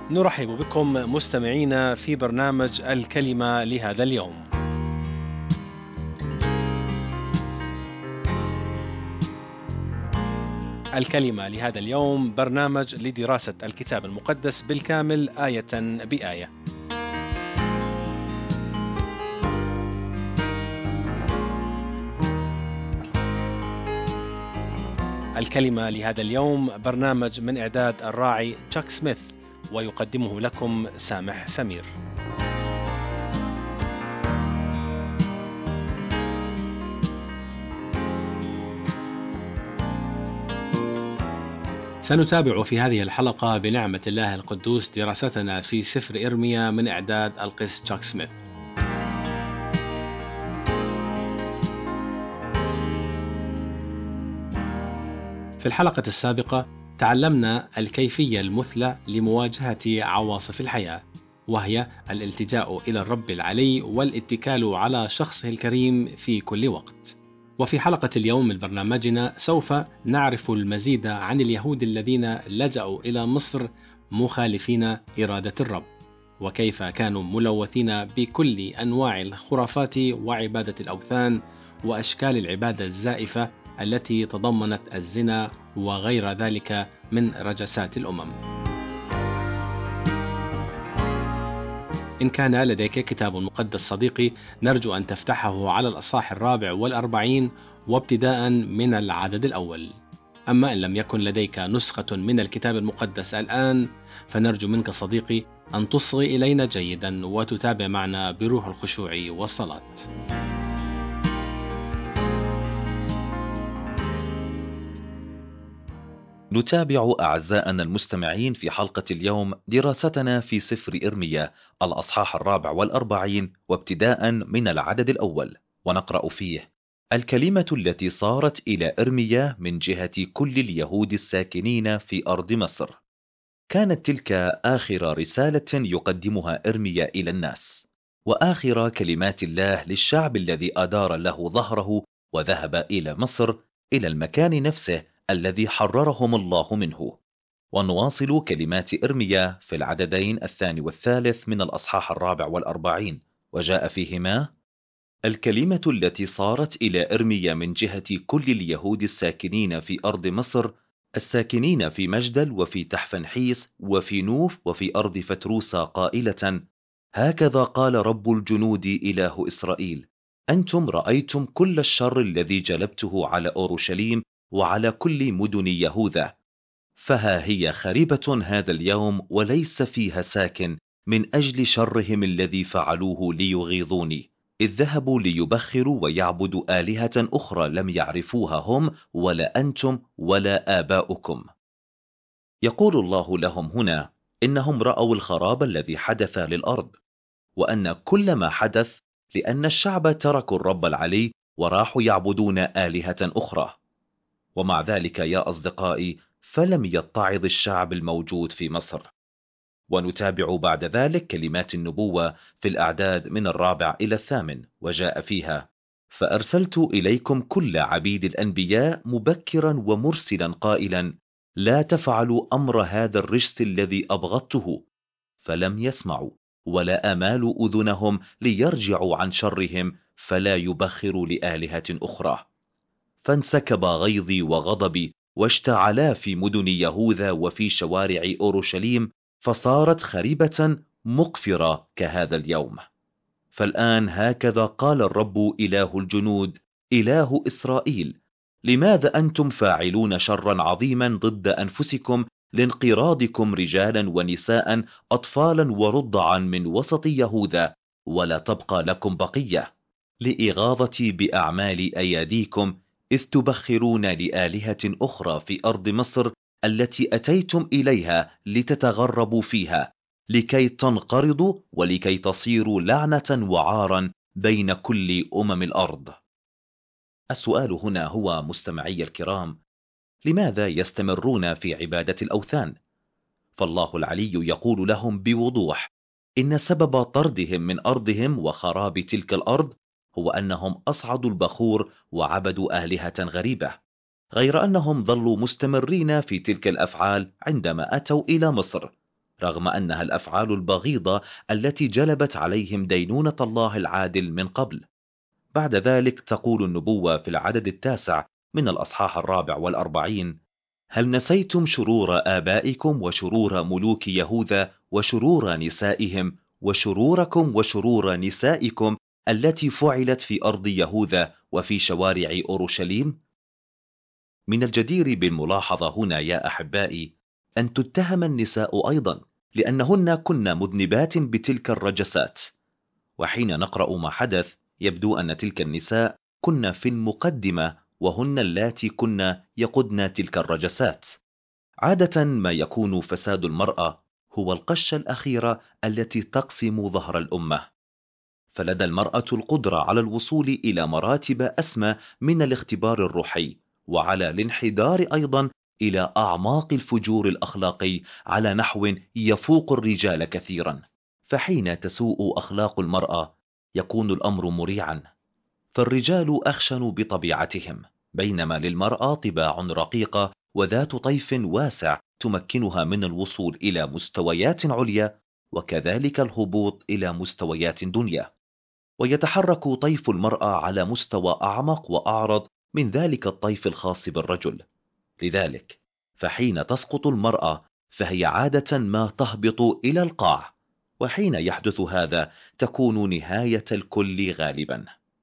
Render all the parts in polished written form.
نرحب بكم مستمعينا في برنامج الكلمة لهذا اليوم. الكلمة لهذا اليوم برنامج لدراسة الكتاب المقدس بالكامل آية بآية. الكلمة لهذا اليوم برنامج من إعداد الراعي تشاك سميث، ويقدمه لكم سامح سمير. سنتابع في هذه الحلقة بنعمة الله القدوس دراستنا في سفر إرميا من إعداد القس تشاك سميث. في الحلقة السابقة تعلمنا الكيفية المثلى لمواجهة عواصف الحياة، وهي الالتجاء إلى الرب العلي والاتكال على شخصه الكريم في كل وقت. وفي حلقة اليوم من برنامجنا سوف نعرف المزيد عن اليهود الذين لجأوا إلى مصر مخالفين إرادة الرب، وكيف كانوا ملوثين بكل أنواع الخرافات وعبادة الأوثان وأشكال العبادة الزائفة التي تضمنت الزنا وغير ذلك من رجسات الأمم. إن كان لديك كتاب مقدس صديقي، نرجو أن تفتحه على الأصحاح 44 وابتداء من العدد الأول. أما إن لم يكن لديك نسخة من الكتاب المقدس الآن، فنرجو منك صديقي أن تصغي إلينا جيدا وتتابع معنا بروح الخشوع والصلاة. نتابع أعزائنا المستمعين في حلقة اليوم دراستنا في سفر إرميا الأصحاح 44 وابتداء من العدد الأول، ونقرأ فيه: الكلمة التي صارت إلى إرميا من جهة كل اليهود الساكنين في أرض مصر. كانت تلك آخر رسالة يقدمها إرميا إلى الناس، وآخر كلمات الله للشعب الذي أدار له ظهره وذهب إلى مصر، إلى المكان نفسه الذي حررهم الله منه. ونواصل كلمات إرميا في العددين الثاني والثالث من الأصحاح 44، وجاء فيهما: الكلمة التي صارت إلى إرميا من جهة كل اليهود الساكنين في أرض مصر، الساكنين في مجدل وفي تحفنحيس وفي نوف وفي أرض فتروسا، قائلة: هكذا قال رب الجنود إله إسرائيل، أنتم رأيتم كل الشر الذي جلبته على أورشليم وعلى كل مدن يهوذا، فها هي خربة هذا اليوم وليس فيها ساكن، من أجل شرهم الذي فعلوه ليغيظوني، إذ ذهبوا ليبخروا ويعبدوا آلهة أخرى لم يعرفوها هم ولا أنتم ولا آباؤكم. يقول الله لهم هنا إنهم رأوا الخراب الذي حدث للأرض، وأن كل ما حدث لأن الشعب تركوا الرب العلي وراحوا يعبدون آلهة أخرى. ومع ذلك يا أصدقائي، فلم يتعظ الشعب الموجود في مصر. ونتابع بعد ذلك كلمات النبوة في الأعداد من 4 إلى 8، وجاء فيها: فأرسلت إليكم كل عبيد الأنبياء مبكرا ومرسلا قائلا: لا تفعلوا أمر هذا الرجس الذي أبغضته، فلم يسمعوا، ولا أمالوا أذنهم ليرجعوا عن شرهم فلا يبخروا لآلهة أخرى. فانسكب غيظي وغضبي واشتعلا في مدن يهوذا وفي شوارع أورشليم، فصارت خربة مقفرة كهذا اليوم. فالآن هكذا قال الرب إله الجنود إله إسرائيل: لماذا أنتم فاعلون شرا عظيما ضد أنفسكم لانقراضكم رجالا ونساء أطفالا ورضعا من وسط يهوذا، ولا تبقى لكم بقية، لإغاظتي بأعمال أياديكم، إذ تبخرون لآلهة أخرى في أرض مصر التي أتيتم إليها لتتغربوا فيها، لكي تنقرضوا ولكي تصيروا لعنة وعارا بين كل الأرض. السؤال هنا هو مستمعي الكرام: لماذا يستمرون في عبادة الأوثان؟ فالله العلي يقول لهم بوضوح إن سبب طردهم من أرضهم وخراب تلك الأرض هو أنهم أصعدوا البخور وعبدوا آلهة غريبة، غير أنهم ظلوا مستمرين في تلك الأفعال عندما أتوا إلى مصر. رغم أنها الأفعال البغيضة التي جلبت عليهم دينونة الله العادل من قبل. بعد ذلك تقول النبوة في العدد 9 من الأصحاح 44: هل نسيتم شرور آبائكم وشرور ملوك يهوذا وشرور نسائهم وشروركم وشرور نسائكم التي فعلت في أرض يهوذا وفي شوارع أورشليم؟ من الجدير بالملاحظة هنا يا أحبائي أن تتهم النساء أيضا، لأنهن كن مذنبات بتلك الرجسات. وحين نقرأ ما حدث يبدو أن تلك النساء كن في المقدمة، وهن اللاتي كن يقودن تلك الرجسات. عادة ما يكون فساد المرأة هو القشة الأخيرة التي تقسم ظهر الأمة، فلدى المرأة القدرة على الوصول إلى مراتب أسمى من الاختبار الروحي، وعلى الانحدار أيضا إلى أعماق الفجور الأخلاقي على نحو يفوق الرجال كثيرا. فحين تسوء أخلاق المرأة يكون الأمر مريعا، فالرجال أخشن بطبيعتهم، بينما للمرأة طباع رقيقة وذات طيف واسع تمكنها من الوصول إلى مستويات عليا، وكذلك الهبوط إلى مستويات دنيا. ويتحرك طيف المرأة على مستوى أعمق وأعرض من ذلك الطيف الخاص بالرجل. لذلك فحين تسقط المرأة فهي عادة ما تهبط إلى القاع، وحين يحدث هذا تكون نهاية الكل غالبا.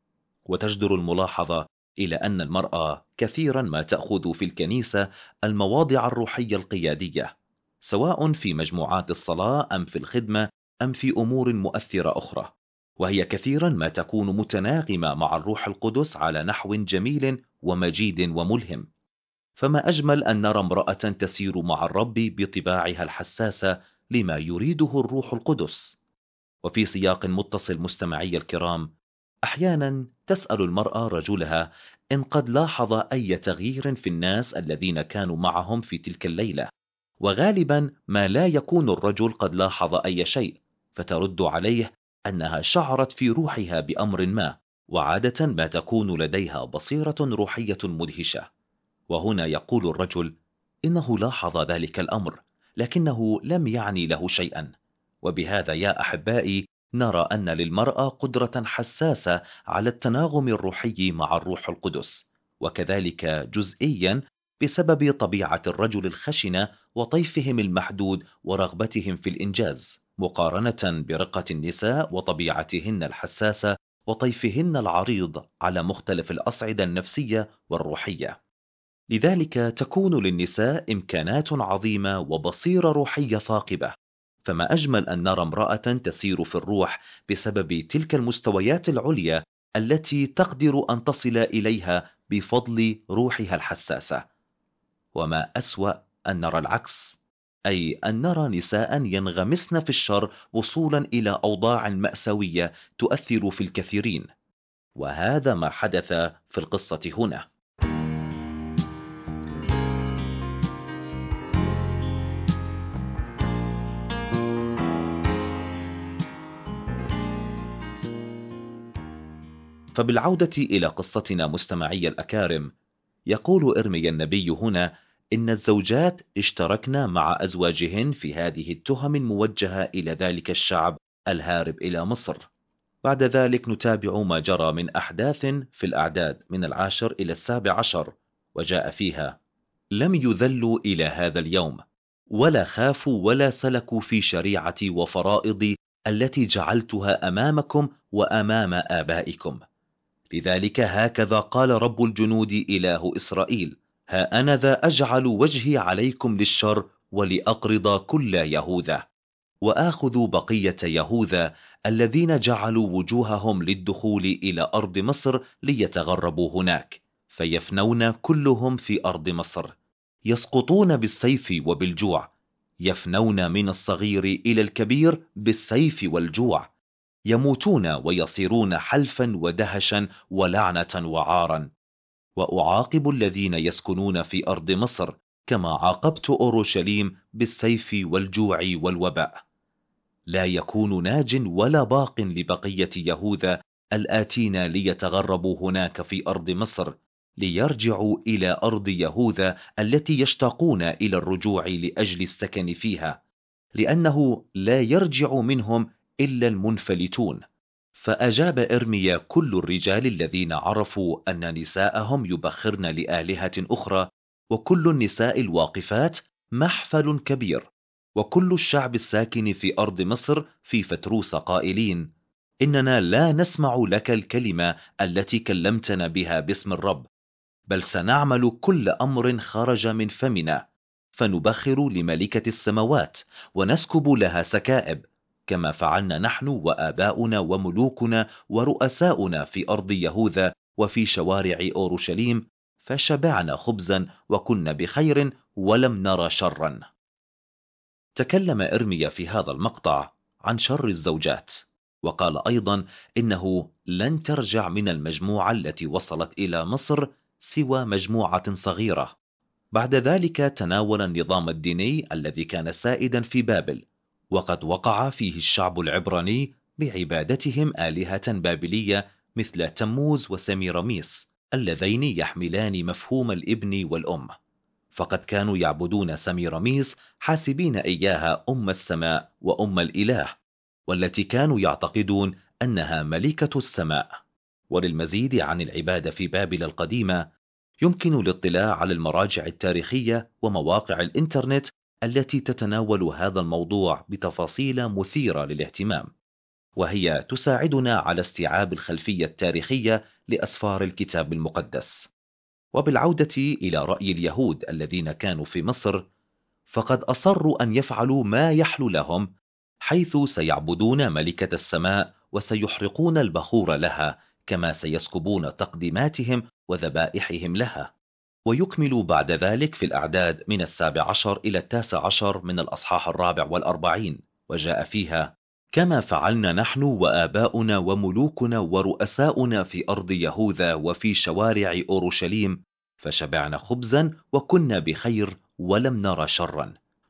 وتجدر الملاحظة إلى أن المرأة كثيرا ما تأخذ في الكنيسة المواضع الروحية القيادية، سواء في مجموعات الصلاة أم في الخدمة أم في أمور مؤثرة أخرى، وهي كثيرا ما تكون متناغمة مع الروح القدس على نحو جميل ومجيد وملهم. فما أجمل أن نرى امرأة تسير مع الرب بطباعها الحساسة لما يريده الروح القدس. وفي سياق متصل مستمعي الكرام، أحيانا تسأل المرأة رجلها إن قد لاحظ أي تغيير في الناس الذين كانوا معهم في تلك الليلة، وغالبا ما لا يكون الرجل قد لاحظ أي شيء، فترد عليه أنها شعرت في روحها بأمر ما، وعادة ما تكون لديها بصيرة روحية مدهشة. وهنا يقول الرجل إنه لاحظ ذلك الأمر لكنه لم يعني له شيئا. وبهذا يا أحبائي نرى أن للمرأة قدرة حساسة على التناغم الروحي مع الروح القدس، وكذلك جزئيا بسبب طبيعة الرجل الخشنة وطيفهم المحدود ورغبتهم في الإنجاز، مقارنة برقة النساء وطبيعتهن الحساسة وطيفهن العريض على مختلف الأصعدة النفسية والروحية. لذلك تكون للنساء إمكانات عظيمة وبصيرة روحية ثاقبة. فما أجمل أن نرى امرأة تسير في الروح بسبب تلك المستويات العليا التي تقدر أن تصل إليها بفضل روحها الحساسة. وما أسوأ أن نرى العكس، أي أن نرى نساء ينغمسن في الشر وصولا إلى أوضاع مأساوية تؤثر في الكثيرين، وهذا ما حدث في القصة هنا. فبالعودة إلى قصتنا مستمعي الأكارم، يقول إرميا النبي هنا إن الزوجات اشتركن مع أزواجهن في هذه التهم الموجهة إلى ذلك الشعب الهارب إلى مصر. بعد ذلك نتابع ما جرى من أحداث في الأعداد من 10 إلى 17، وجاء فيها: لم يذلوا إلى هذا اليوم ولا خافوا ولا سلكوا في شريعتي وفرائضي التي جعلتها أمامكم وأمام آبائكم. لذلك هكذا قال رب الجنود إله إسرائيل: ها أنا ذا أجعل وجهي عليكم للشر ولأقرض كل يهوذا، وآخذ بقية يهوذا الذين جعلوا وجوههم للدخول إلى أرض مصر ليتغربوا هناك، فيفنون كلهم في أرض مصر، يسقطون بالسيف وبالجوع، يفنون من الصغير إلى الكبير بالسيف والجوع، يموتون ويصيرون حلفا ودهشا ولعنة وعارا. وأعاقب الذين يسكنون في أرض مصر كما عاقبت أورشليم بالسيف والجوع والوباء. لا يكون ناج ولا باق لبقية يهوذا الآتين ليتغربوا هناك في أرض مصر، ليرجعوا إلى أرض يهوذا التي يشتاقون إلى الرجوع لأجل السكن فيها، لأنه لا يرجع منهم إلا المنفلتون. فأجاب إرميا كل الرجال الذين عرفوا أن نساءهم يبخرن لآلهة أخرى، وكل النساء الواقفات محفل كبير، وكل الشعب الساكن في أرض مصر في فتروس قائلين: إننا لا نسمع لك الكلمة التي كلمتنا بها باسم الرب، بل سنعمل كل أمر خرج من فمنا، فنبخر لملكة السماوات ونسكب لها سكائب، كما فعلنا نحن وآباؤنا وملوكنا ورؤساؤنا في أرض يهوذا وفي شوارع أورشليم، فشبعنا خبزا وكنا بخير ولم نرى شرا. تكلم إرميا في هذا المقطع عن شر الزوجات، وقال أيضا إنه لن ترجع من المجموعة التي وصلت إلى مصر سوى مجموعة صغيرة. بعد ذلك تناول النظام الديني الذي كان سائدا في بابل، وقد وقع فيه الشعب العبراني بعبادتهم آلهة بابلية مثل تموز وسميرميس، اللذين يحملان مفهوم الابن والأم. فقد كانوا يعبدون سميرميس حاسبين إياها أم السماء وأم الإله، والتي كانوا يعتقدون أنها ملكة السماء. وللمزيد عن العبادة في بابل القديمة يمكن الاطلاع على المراجع التاريخية ومواقع الإنترنت التي تتناول هذا الموضوع بتفاصيل مثيرة للاهتمام، وهي تساعدنا على استيعاب الخلفية التاريخية لأسفار الكتاب المقدس. وبالعودة إلى رأي اليهود الذين كانوا في مصر، فقد أصروا أن يفعلوا ما يحلو لهم، حيث سيعبدون ملكة السماء وسيحرقون البخور لها، كما سيسكبون تقديماتهم وذبائحهم لها. ويكمل بعد ذلك في الأعداد من 17 إلى 19 من الأصحاح 44، وجاء فيها: كما فعلنا نحن وآباؤنا وملوكنا ورؤساؤنا في أرض يهوذا وفي شوارع أورشليم، فشبعنا خبزا وكنا بخير ولم نرى شرا.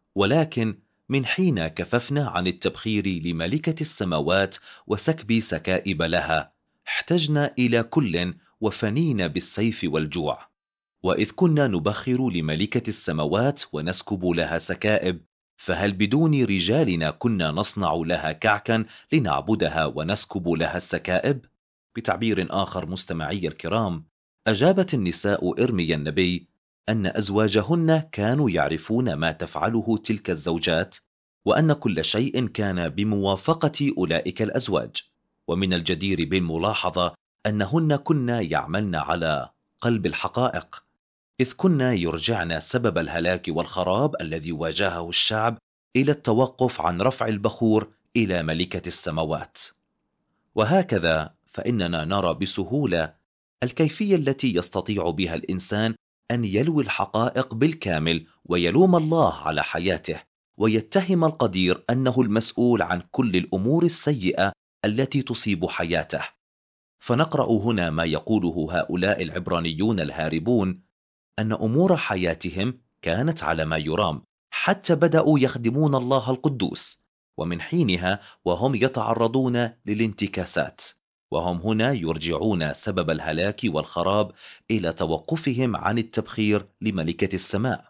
ولكن من حين كففنا عن التبخير لملكة السماوات وسكب سكائب لها، احتجنا إلى كل وفنينا بالسيف والجوع. وإذ كنا نبخر لملكة السماوات ونسكب لها سكائب، فهل بدون رجالنا كنا نصنع لها كعكا لنعبدها ونسكب لها السكائب؟ بتعبير آخر مستمعي الكرام، أجابت النساء إرميا النبي أن أزواجهن كانوا يعرفون ما تفعله تلك الزوجات، وأن كل شيء كان بموافقة أولئك الأزواج. ومن الجدير بالملاحظة أنهن كن يعملن على قلب الحقائق، إذ كنا يرجعن سبب الهلاك والخراب الذي واجهه الشعب إلى التوقف عن رفع البخور إلى ملكة السماوات. وهكذا فإننا نرى بسهولة الكيفية التي يستطيع بها الإنسان أن يلوي الحقائق بالكامل ويلوم الله على حياته، ويتهم القدير أنه المسؤول عن كل الأمور السيئة التي تصيب حياته. فنقرأ هنا ما يقوله هؤلاء العبرانيون الهاربون، أن أمور حياتهم كانت على ما يرام، حتى بدأوا يخدمون الله القدوس، ومن حينها وهم يتعرضون للانتكاسات، وهم هنا يرجعون سبب الهلاك والخراب إلى توقفهم عن التبخير لملكة السماء،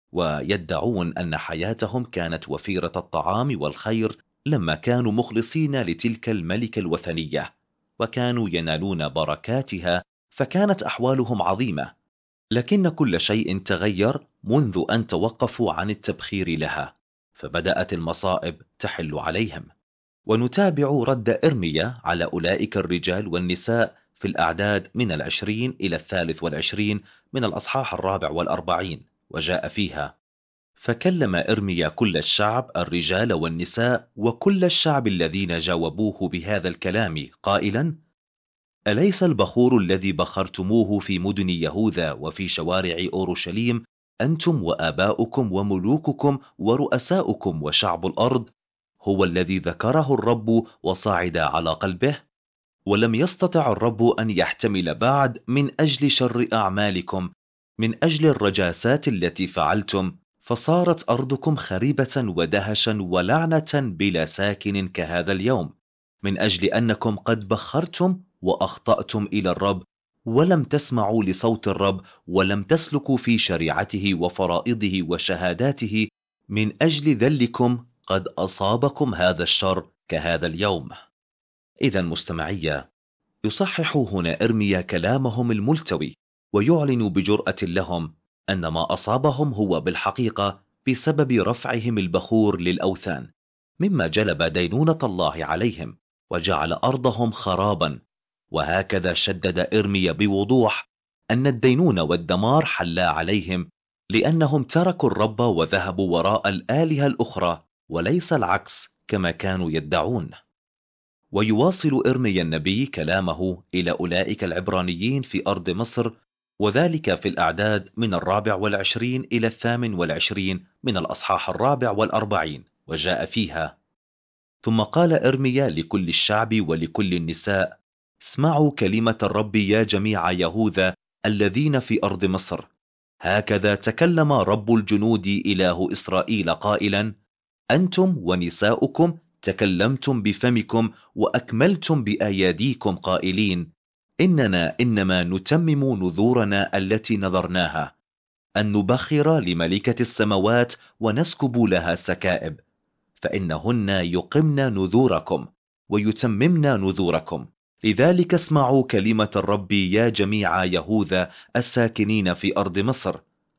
ويدعون أن حياتهم كانت وفيرة الطعام والخير لما كانوا مخلصين لتلك الملكة الوثنية، وكانوا ينالون بركاتها، فكانت أحوالهم عظيمة. لكن كل شيء تغير منذ أن توقفوا عن التبخير لها، فبدأت المصائب تحل عليهم. ونتابع رد إرميا على أولئك الرجال والنساء في الأعداد من 20 إلى 23 من الأصحاح 44، وجاء فيها: فكلم إرميا كل الشعب الرجال والنساء وكل الشعب الذين جاوبوه بهذا الكلام قائلا: أليس البخور الذي بخرتموه في مدن يهوذا وفي شوارع أورشليم أنتم وآباؤكم وملوككم ورؤساؤكم وشعب الأرض هو الذي ذكره الرب وصعد على قلبه؟ ولم يستطع الرب أن يحتمل بعد من أجل شر أعمالكم، من أجل الرجاسات التي فعلتم، فصارت أرضكم خريبة ودهشا ولعنة بلا ساكن كهذا اليوم، من أجل أنكم قد بخرتم وأخطأتم إلى الرب، ولم تسمعوا لصوت الرب، ولم تسلكوا في شريعته وفرائضه وشهاداته. من أجل ذلكم قد أصابكم هذا الشر كهذا اليوم. إذا مستمعية، يصحح هنا إرميا كلامهم الملتوي، ويعلن بجرأة لهم أن ما أصابهم هو بالحقيقة بسبب رفعهم البخور للأوثان، مما جلب دينونة الله عليهم وجعل أرضهم خرابا. وهكذا شدد إرميا بوضوح أن الدينونة والدمار حلا عليهم، لأنهم تركوا الرب وذهبوا وراء الآلهة الأخرى، وليس العكس كما كانوا يدعون. ويواصل إرميا النبي كلامه إلى أولئك العبرانيين في أرض مصر، وذلك في الأعداد من 24 إلى 28 من الأصحاح 44، وجاء فيها: ثم قال إرميا لكل الشعب ولكل النساء: اسمعوا كلمة الرب يا جميع يهوذا الذين في أرض مصر. هكذا تكلم رب الجنود إله إسرائيل قائلا: أنتم ونساؤكم تكلمتم بفمكم وأكملتم بأياديكم قائلين: إننا إنما نتمم نذورنا التي نذرناها، أن نبخر لملكة السماوات ونسكب لها سكائب، فإنهن يقمن نذوركم ويتممن نذوركم. لذلك اسمعوا كلمة الرب يا جميع يهوذا الساكنين في أرض مصر: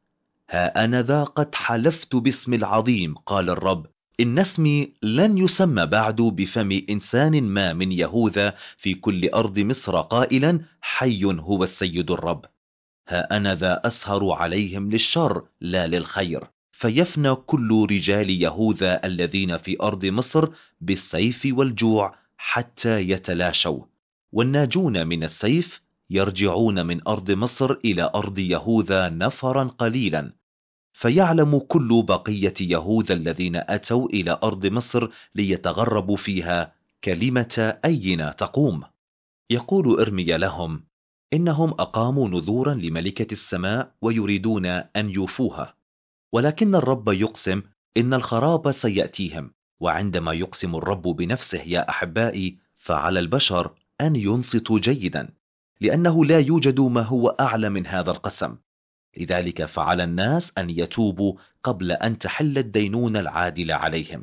ها أنا ذا قد حلفت باسم العظيم، قال الرب، إن اسمي لن يسمى بعد بفم إنسان ما من يهوذا في كل أرض مصر قائلا: حي هو السيد الرب. ها أنا ذا أسهر عليهم للشر لا للخير، فيفنى كل رجال يهوذا الذين في أرض مصر بالسيف والجوع حتى يتلاشوا، والناجون من السيف يرجعون من أرض مصر إلى أرض يهوذا نفرا قليلا، فيعلم كل بقية يهوذا الذين أتوا إلى أرض مصر ليتغربوا فيها كلمة أين تقوم. يقول إرميا لهم إنهم أقاموا نذورا لملكة السماء ويريدون أن يوفوها، ولكن الرب يقسم إن الخراب سيأتيهم. وعندما يقسم الرب بنفسه يا أحبائي، فعلى البشر أن ينصتوا جيدا، لأنه لا يوجد ما هو أعلى من هذا القسم. لذلك فعلى الناس أن يتوبوا قبل أن تحل الدينونة العادلة عليهم.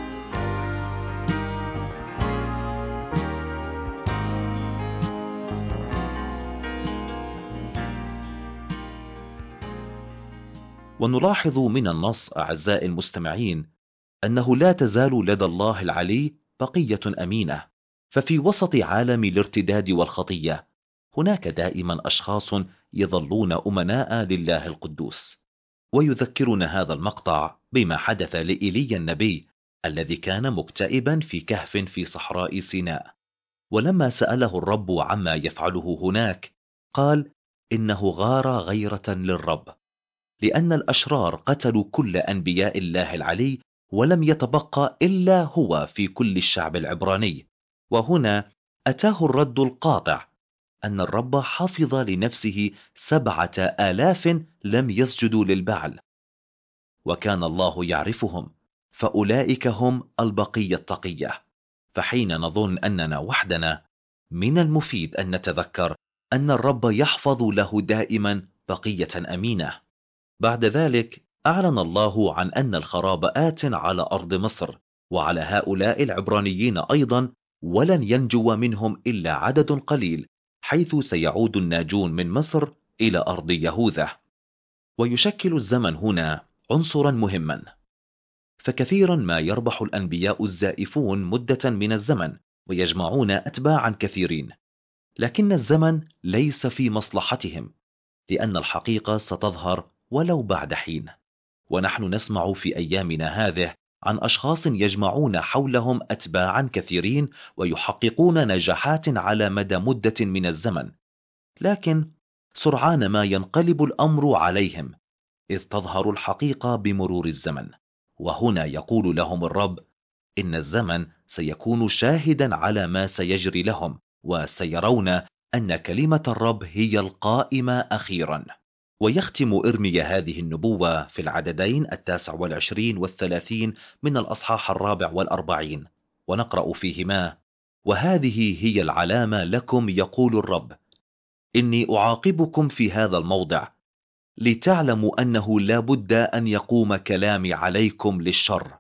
ونلاحظ من النص أعزائي المستمعين أنه لا تزال لدى الله العلي بقية أمينة، ففي وسط عالم الارتداد والخطية هناك دائما أشخاص يظلون أمناء لله القدوس. ويذكرنا هذا المقطع بما حدث لإيليا النبي الذي كان مكتئبا في كهف في صحراء سيناء، ولما سأله الرب عما يفعله هناك قال إنه غار غيرة للرب، لأن الأشرار قتلوا كل أنبياء الله العلي، ولم يتبقى إلا هو في كل الشعب العبراني. وهنا أتاه الرد القاطع أن الرب حفظ لنفسه 7000 لم يسجدوا للبعل، وكان الله يعرفهم، فأولئك هم البقية التقية. فحين نظن أننا وحدنا، من المفيد أن نتذكر أن الرب يحفظ له دائما بقية أمينة. بعد ذلك أعلن الله عن أن الخراب آت على أرض مصر وعلى هؤلاء العبرانيين أيضا، ولن ينجو منهم إلا عدد قليل، حيث سيعود الناجون من مصر إلى أرض يهوذا. ويشكل الزمن هنا عنصرا مهما، فكثيرا ما يربح الأنبياء الزائفون مدة من الزمن ويجمعون أتباعا كثيرين، لكن الزمن ليس في مصلحتهم، لأن الحقيقة ستظهر ولو بعد حين. ونحن نسمع في أيامنا هذه عن أشخاص يجمعون حولهم أتباعا كثيرين ويحققون نجاحات على مدى مدة من الزمن، لكن سرعان ما ينقلب الأمر عليهم، إذ تظهر الحقيقة بمرور الزمن. وهنا يقول لهم الرب إن الزمن سيكون شاهدا على ما سيجري لهم، وسيرون أن كلمة الرب هي القائمة أخيرا. ويختم إرميا هذه النبوة في العددين 29 و30 من الأصحاح 44، ونقرأ فيهما: وهذه هي العلامة لكم يقول الرب، إني أعاقبكم في هذا الموضع، لتعلموا أنه لا بد أن يقوم كلامي عليكم للشر.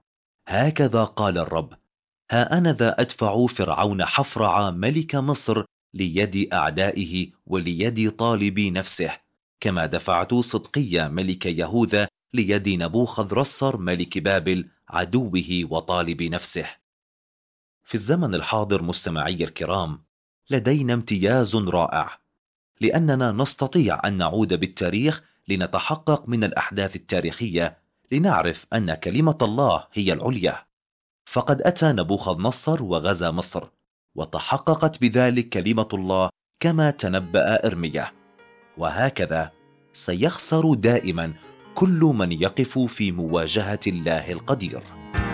هكذا قال الرب: ها أنا ذا أدفع فرعون حفرع ملك مصر ليد أعدائه وليد طالب نفسه، كما دفعت صدقيا ملك يهوذا ليد نبوخذ رصر ملك بابل عدوه وطالب نفسه. في الزمن الحاضر مستمعي الكرام، لدينا امتياز رائع، لأننا نستطيع أن نعود بالتاريخ لنتحقق من الأحداث التاريخية، لنعرف أن كلمة الله هي العليا. فقد أتى نبوخذ نصر وغزا مصر، وتحققت بذلك كلمة الله كما تنبأ إرميا. وهكذا سيخسر دائما كل من يقف في مواجهة الله القدير.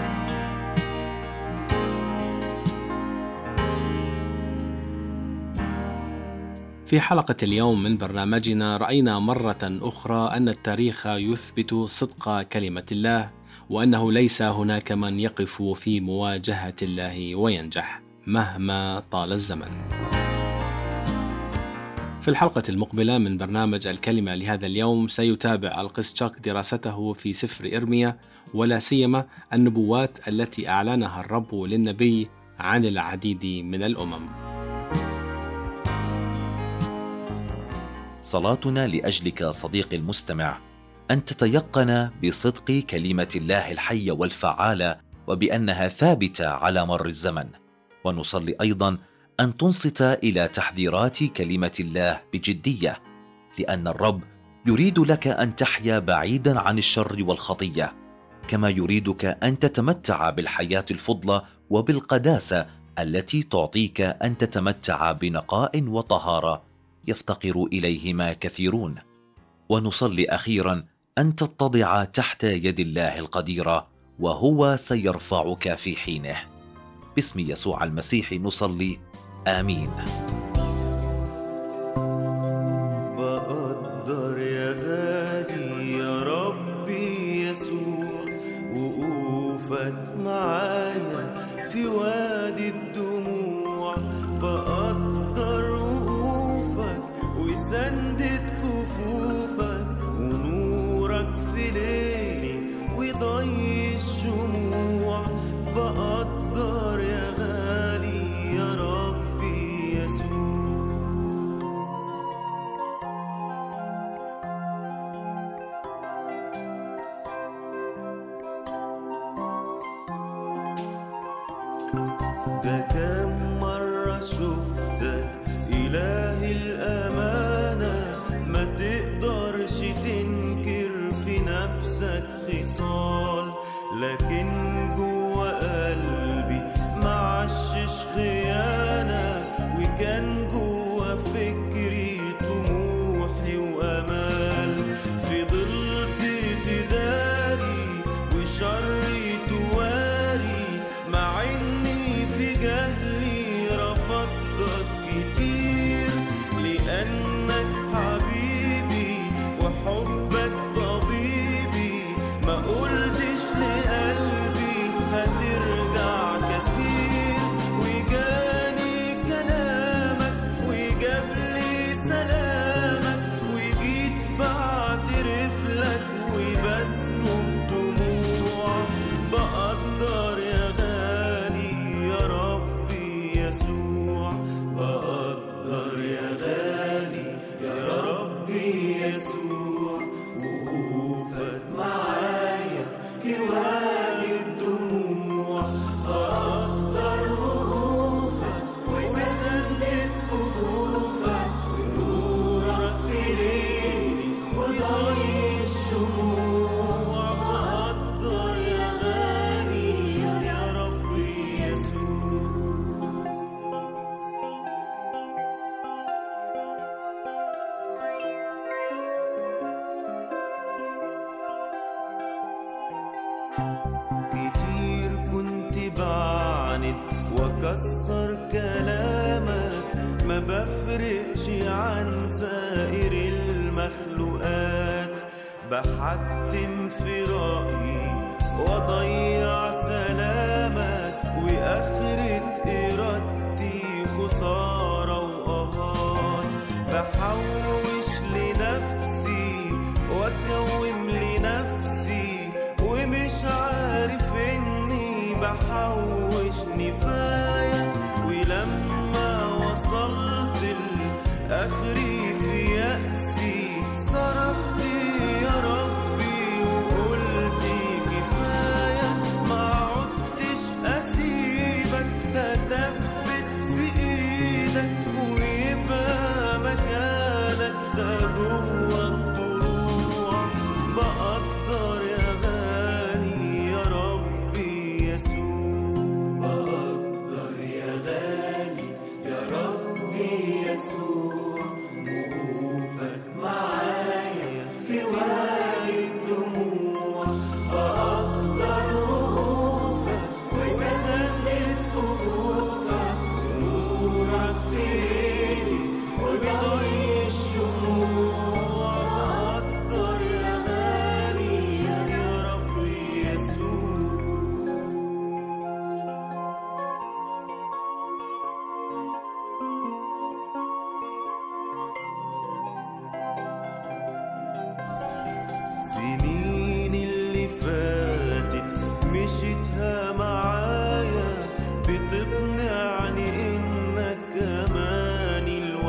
في حلقة اليوم من برنامجنا رأينا مرة أخرى أن التاريخ يثبت صدق كلمة الله، وأنه ليس هناك من يقف في مواجهة الله وينجح مهما طال الزمن. في الحلقة المقبلة من برنامج الكلمة لهذا اليوم سيتابع القس تشاك دراسته في سفر إرميا، ولا سيما النبوات التي أعلنها الرب للنبي عن العديد من الأمم. صلاتنا لأجلك صديقي المستمع أن تتيقن بصدق كلمة الله الحية والفعالة، وبأنها ثابتة على مر الزمن. ونصلي أيضا أن تنصت إلى تحذيرات كلمة الله بجدية، لأن الرب يريد لك أن تحيا بعيدا عن الشر والخطية، كما يريدك أن تتمتع بالحياة الفضلى وبالقداسة التي تعطيك أن تتمتع بنقاء وطهارة يفتقر إليهما كثيرون. ونصلي أخيرا أن تتضع تحت يد الله القديرة، وهو سيرفعك في حينه. باسم يسوع المسيح نصلي، آمين. بقدر يا غالي يا ربي يسوع وقوفك معايا في وادي الدموع، بقدر وقوفك وسندة كفوفك ونورك في ليلي وضي الشموع. بقدر يا غالي يا ربي يسوع. ده كم مرة شفتك إله الأمانة، ما تقدرش تنكر في نفسك خصال، لكن جوا قلبي معشش خيانة، وكان جوا فكري طموحي وأمال. فضلت تداري وشري تواري، مع إني في جهلي رفضتك كتير، لأنك حبيبي وحبك طبيبي. ما قلتش لقلبي هترجع كتير، وجاني كلامك وجابلي سلامك، وجيت بعترف لك وبسكب دموع. بقدر يا غالي يا ربي يسوع، بقدر يا غالي يا ربي يسوع وقوفك معايا في وادي الدموع. بقدر وقوفك وسندة كفوفك ونورك في ليلي وضي الشموع. بقدر يا غالي يا ربي يسوع. كتير كنت بعند واكسر كلامك، ما بفرقش عن سائر المخلوقات، بحتم في رأيي واضيع سلامك، واخرة ارادتي خسارة وقهات. بحوش لنفسي واكوم لنفسي، ومش عارف اني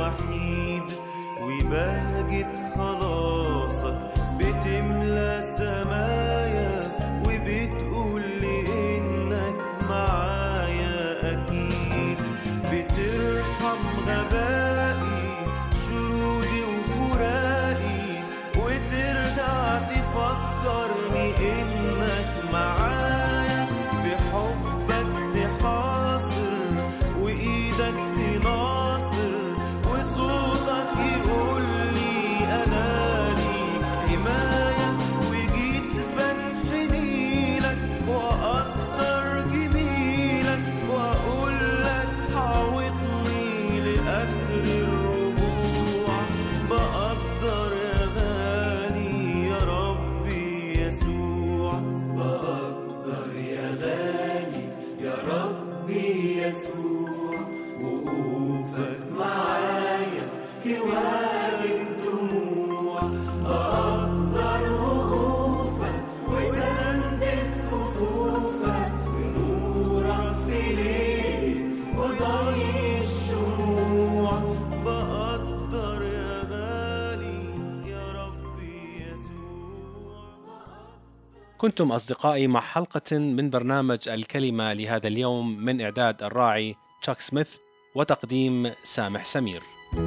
الوحيد، وبهجة خلاصك بتملى سمايا، وبتقول لي إنك معايا أكيد. بترحم غبائي شرودي وفراقي، وترجع تفكرني إنك معايا. بحبك تحاصر وإيدك تناصر، وصوتك يقول لي أنا ليك حماية. وجيت بنحني لك وأقدر جميلك، وأقول لك عوضني لآخر الرجوع. بقدر يا غالي يا ربي يسوع، بقدر يا غالي يا ربي يسوع. وقوفك معايا في وقت الدموع، بقدر وقوفك وسندة كفوفك، ونورك في ليلي وضي الشموع. بقدر يا غالي يا ربي يسوع. كنتم أصدقائي مع حلقة من برنامج الكلمة لهذا اليوم، من إعداد الراعي تشاك سميث وتقديم سامح سمير.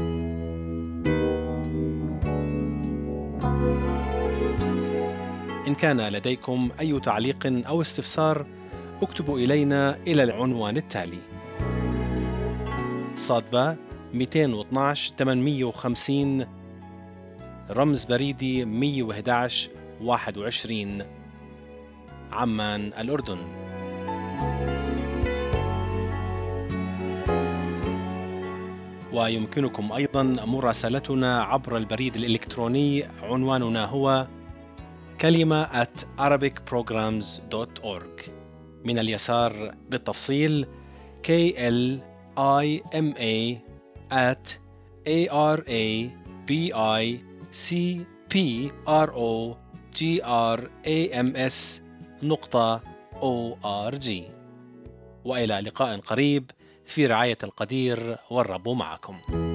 إن كان لديكم أي تعليق أو استفسار، اكتبوا إلينا إلى العنوان التالي: صادبة 212 850 رمز بريدي 111 21 عمان الأردن. ويمكنكم أيضا مراسلتنا عبر البريد الإلكتروني، عنواننا هو kalima@arabicprograms.org. من اليسار بالتفصيل KLIMA@ARABICPROGRAMS.org. وإلى لقاء قريب في رعاية القدير، والرب معكم.